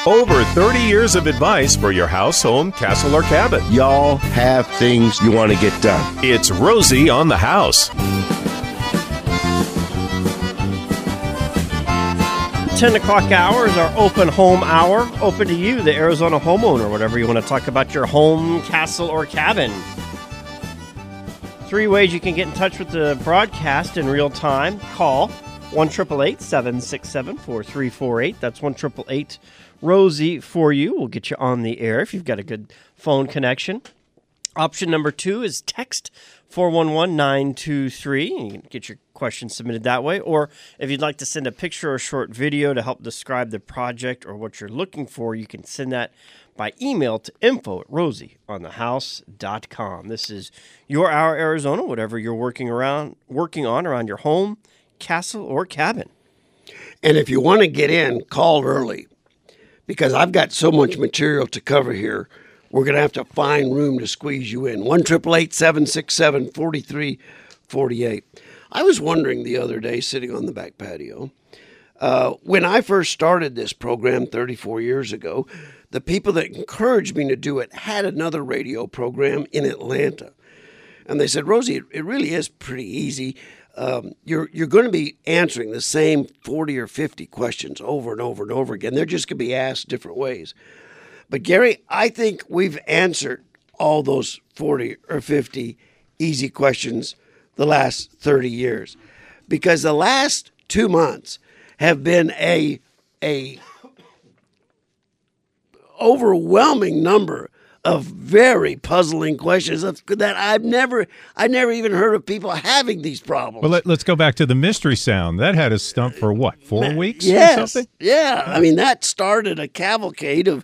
Over 30 years of advice for your house, home, castle, or cabin. Y'all have things you want to get done. It's Rosie on the House. 10 o'clock hour is our open home hour. Open to you, the Arizona homeowner, whatever you want to talk about your home, castle, or cabin. 3 ways you can get in touch with the broadcast in real time. Call 1-888-767-4348. That's 1-888-ROSIE for you. We'll get you on the air if you've got a good phone connection. Option number 2 is text 411-923. You can get your questions submitted that way. Or if you'd like to send a picture or a short video to help describe the project or what you're looking for, you can send that by email to info@rosieonthehouse.com. This is Your Hour Arizona, whatever you're working on around your home, castle, or cabin. And if you want to get in, call early, because I've got so much material to cover here. We're going to have to find room to squeeze you in. 1-888-767-4348. I was wondering the other day, sitting on the back patio, when I first started this program 34 years ago, the people that encouraged me to do it had another radio program in Atlanta. And they said, Rosie, it really is pretty easy. You're going to be answering the same 40 or 50 questions over and over and over again. They're just going to be asked different ways. But Gary, I think we've answered all those 40 or 50 easy questions the last 30 years, because the last 2 months have been a overwhelming number of very puzzling questions that I've never even heard of people having these problems. Well, let's go back to the mystery sound. That had us stumped for what, 4 weeks yes, or something? Yeah. I mean, that started a cavalcade of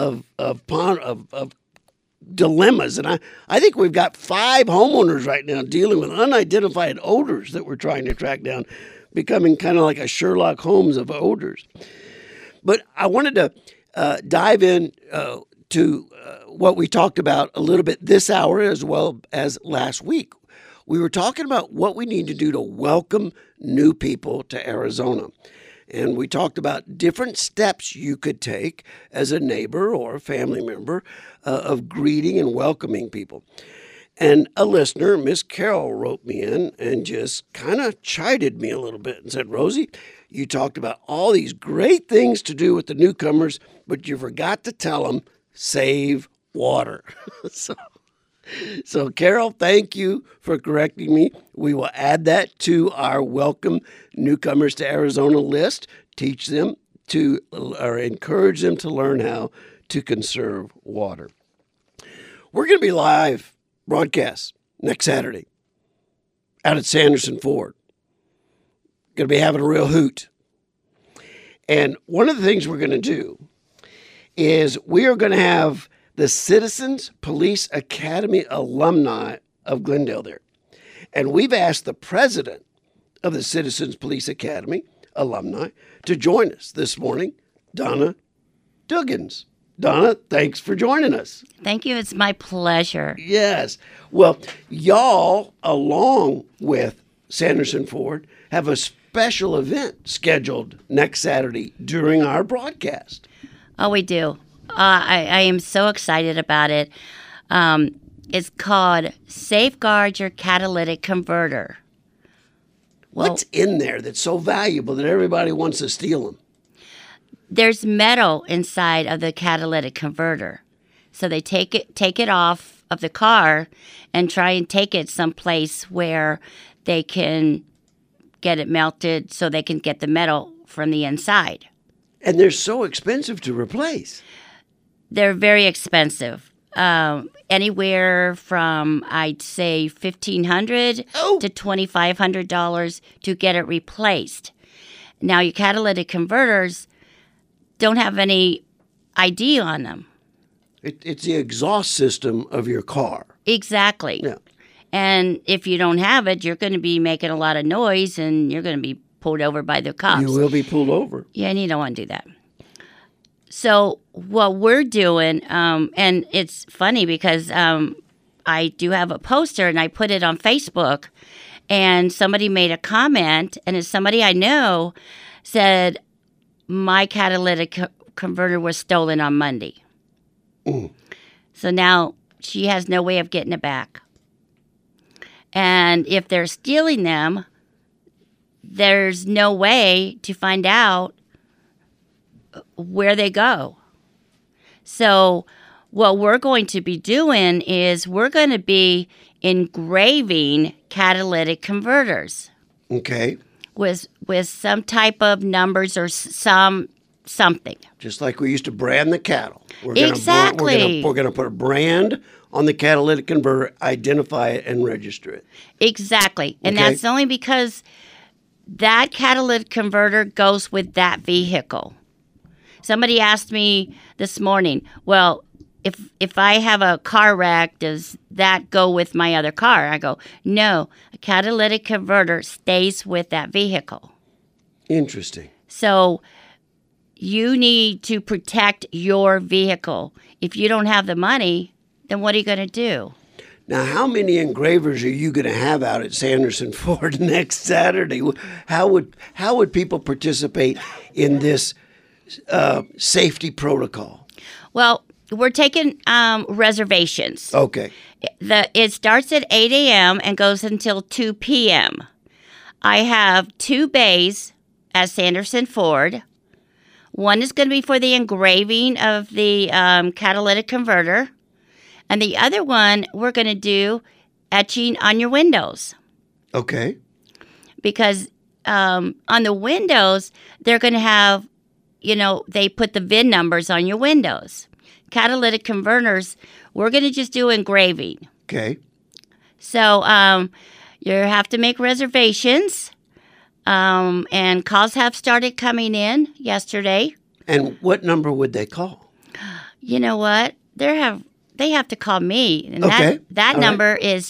dilemmas. And I think we've got 5 homeowners right now dealing with unidentified odors that we're trying to track down, becoming kind of like a Sherlock Holmes of odors. But I wanted to dive in to what we talked about a little bit this hour as well as last week. We were talking about what we need to do to welcome new people to Arizona. And we talked about different steps you could take as a neighbor or a family member of greeting and welcoming people. And a listener, Miss Carol, wrote me in and just kind of chided me a little bit and said, Rosie, you talked about all these great things to do with the newcomers, but you forgot to tell them, save water. So, Carol, thank you for correcting me. We will add that to our welcome newcomers to Arizona list, teach them to, or encourage them to learn how to conserve water. We're going to be live broadcast next Saturday out at Sanderson Ford. Going to be having a real hoot. And one of the things we're going to do is we are going to have the Citizens Police Academy alumni of Glendale there. And we've asked the president of the Citizens Police Academy alumni to join us this morning, Donna Duggins. Donna, thanks for joining us. Thank you. It's my pleasure. Yes. Well, y'all, along with Sanderson Ford, have a special event scheduled next Saturday during our broadcast. Oh, we do. I am so excited about it. It's called Safeguard Your Catalytic Converter. Well, what's in there that's so valuable that everybody wants to steal them? There's metal inside of the catalytic converter. So they take it off of the car and try and take it someplace where they can get it melted so they can get the metal from the inside. And they're so expensive to replace. They're very expensive. Anywhere from, I'd say, $1,500 to $2,500 to get it replaced. Now, your catalytic converters don't have any ID on them. It's the exhaust system of your car. Exactly. Yeah. And if you don't have it, you're going to be making a lot of noise and you're going to be pulled over by the cops. You will be pulled over. Yeah, and you don't want to do that. So what we're doing, and it's funny because I do have a poster and I put it on Facebook, and somebody made a comment, and it's somebody I know said, my catalytic converter was stolen on Monday. So now she has no way of getting it back. And if they're stealing them, there's no way to find out where they go. So what we're going to be doing is we're going to be engraving catalytic converters. Okay. With some type of numbers or something. Just like we used to brand the cattle. Exactly. We're going to put a brand on the catalytic converter, identify it, and register it. Exactly. And Okay. that's only because that catalytic converter goes with that vehicle. Somebody asked me this morning, well, if I have a car wreck, does that go with my other car? I go, no, a catalytic converter stays with that vehicle. Interesting. So you need to protect your vehicle. If you don't have the money, then what are you going to do? Now, how many engravers are you going to have out at Sanderson Ford next Saturday? How would people participate in this safety protocol? Well, we're taking reservations. Okay. It starts at 8 a.m. and goes until 2 p.m. I have 2 bays at Sanderson Ford. One is going to be for the engraving of the catalytic converter. And the other one, we're going to do etching on your windows. Okay. Because on the windows, they're going to have, they put the VIN numbers on your windows. Catalytic converters, we're going to just do engraving. Okay. So you have to make reservations, and calls have started coming in yesterday. And what number would they call? You know what? They have to call me. And Okay. that All number is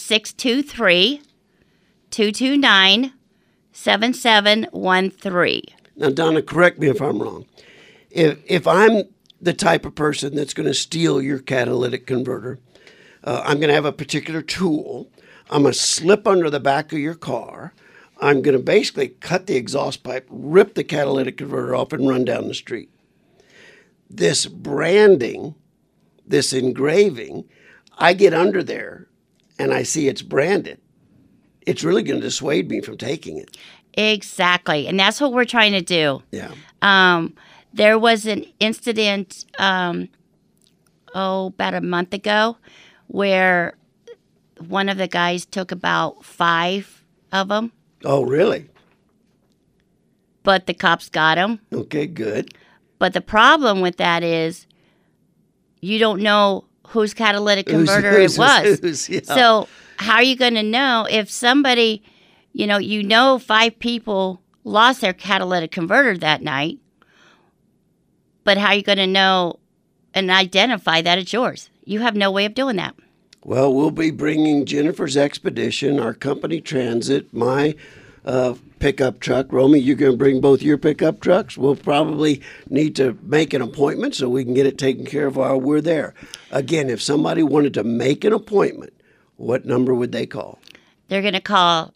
623-229-7713. Now, Donna, correct me if I'm wrong. If I'm the type of person that's going to steal your catalytic converter, I'm going to have a particular tool. I'm going to slip under the back of your car. I'm going to basically cut the exhaust pipe, rip the catalytic converter off, and run down the street. This branding, this engraving, I get under there and I see it's branded. It's really going to dissuade me from taking it. Exactly. And that's what we're trying to do. Yeah. There was an incident, about a month ago, where one of the guys took about 5 of them, Oh, really? but the cops got him. Okay, good. But the problem with that is you don't know whose catalytic converter it was. Yeah. So how are you going to know if somebody, 5 people lost their catalytic converter that night, but how are you going to know and identify that it's yours? You have no way of doing that. Well, we'll be bringing Jennifer's Expedition, our company transit, my pickup truck. Romy, you're going to bring both your pickup trucks. We'll probably need to make an appointment so we can get it taken care of while we're there. Again, if somebody wanted to make an appointment, what number would they call? They're going to call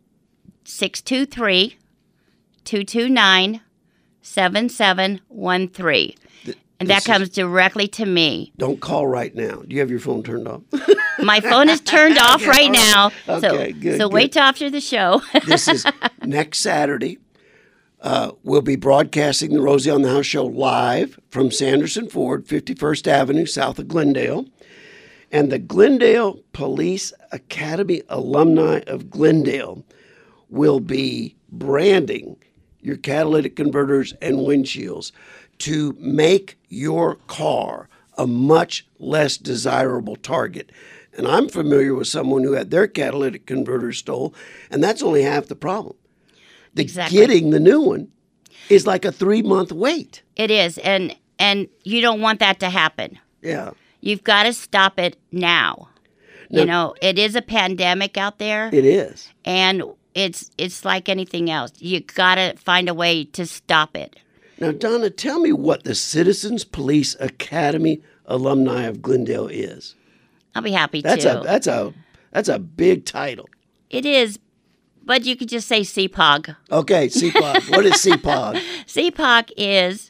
623-229-7713. And that comes directly to me. Don't call right now. Do you have your phone turned off? My phone is turned off right now. Okay, good, So wait till after the show. This is next Saturday. We'll be broadcasting the Rosie on the House show live from Sanderson Ford, 51st Avenue, south of Glendale. And the Glendale Police Academy alumni of Glendale will be branding your catalytic converters and windshields to make your car a much less desirable target. And I'm familiar with someone who had their catalytic converter stole, and that's only half the problem. Exactly. Getting the new one is like a 3-month wait. It is. And you don't want that to happen. Yeah. You've got to stop it now. It is a pandemic out there. It is. And it's like anything else. You got to find a way to stop it. Now, Donna, tell me what the Citizens Police Academy alumni of Glendale is. I'll be happy That's to. a big title. It is, but you could just say CPOG. Okay, CPOG. What is CPOG? CPOG is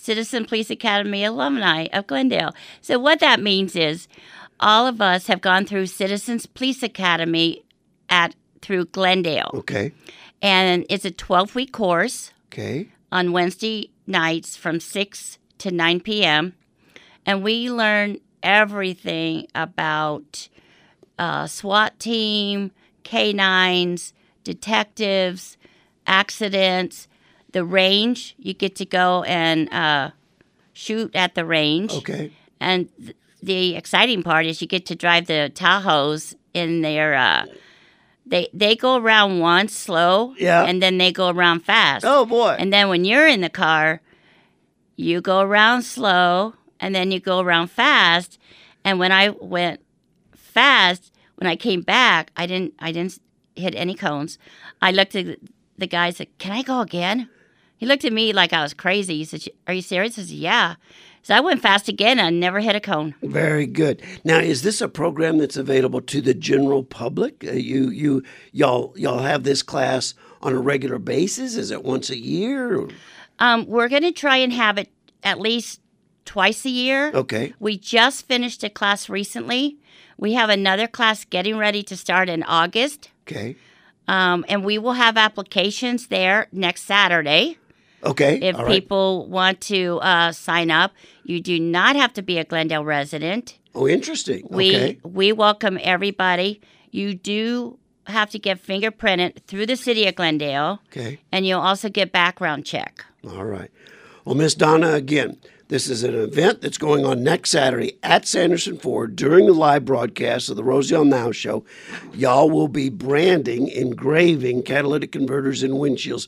Citizen Police Academy alumni of Glendale. So what that means is all of us have gone through Citizens Police Academy through Glendale. Okay. And it's a 12-week course Okay. on Wednesday nights from 6 to 9 p.m. And we learn everything about SWAT team, canines, detectives, accidents, the range. You get to go and shoot at the range. Okay. And the exciting part is you get to drive the Tahoes in their they go around once slow, Yeah. and then they go around fast. Oh, boy. And then when you're in the car, you go around slow, and then you go around fast. And when I went fast, when I came back, I didn't hit any cones. I looked at the guy and said, "Can I go again?" He looked at me like I was crazy. He said, "Are you serious?" I said, "Yeah." So I went fast again and never hit a cone. Very good. Now, is this a program that's available to the general public? Y'all have this class on a regular basis? Is it once a year? Or? We're going to try and have it at least twice a year. Okay. We just finished a class recently. We have another class getting ready to start in August. Okay. And we will have applications there next Saturday. Okay. If all right. people want to sign up, you do not have to be a Glendale resident. Oh, interesting. Okay. We welcome everybody. You do have to get fingerprinted through the city of Glendale, Okay. and you'll also get background check. All right. Well, Miss Donna, again, this is an event that's going on next Saturday at Sanderson Ford during the live broadcast of the Roselle Now Show. Y'all will be branding, engraving catalytic converters and windshields.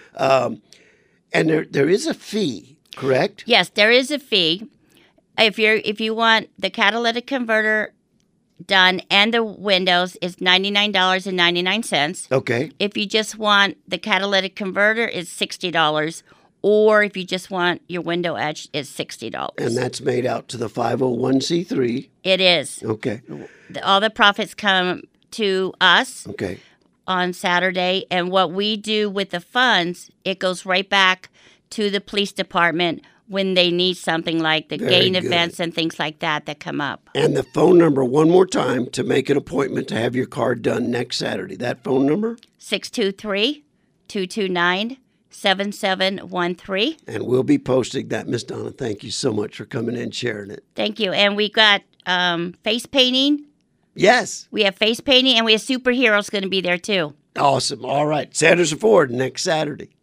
And there is a fee, correct? Yes, there is a fee. If you want the catalytic converter done and the windows, it's $99.99. Okay. If you just want the catalytic converter, it's $60. Or if you just want your window edge, it's $60. And that's made out to the 501c3. It is. Okay. All the profits come to us Okay. on Saturday, and what we do with the funds, it goes right back to the police department when they need something like the Very gain good. events and things like that come up. And the phone number one more time to make an appointment to have your car done next Saturday. That phone number? 623-229-7713. And we'll be posting that. Miss Donna, thank you so much for coming in and sharing it. Thank you. And we got face painting. Yes. We have face painting, and we have superheroes going to be there too. Awesome. All right. Sanderson Ford next Saturday.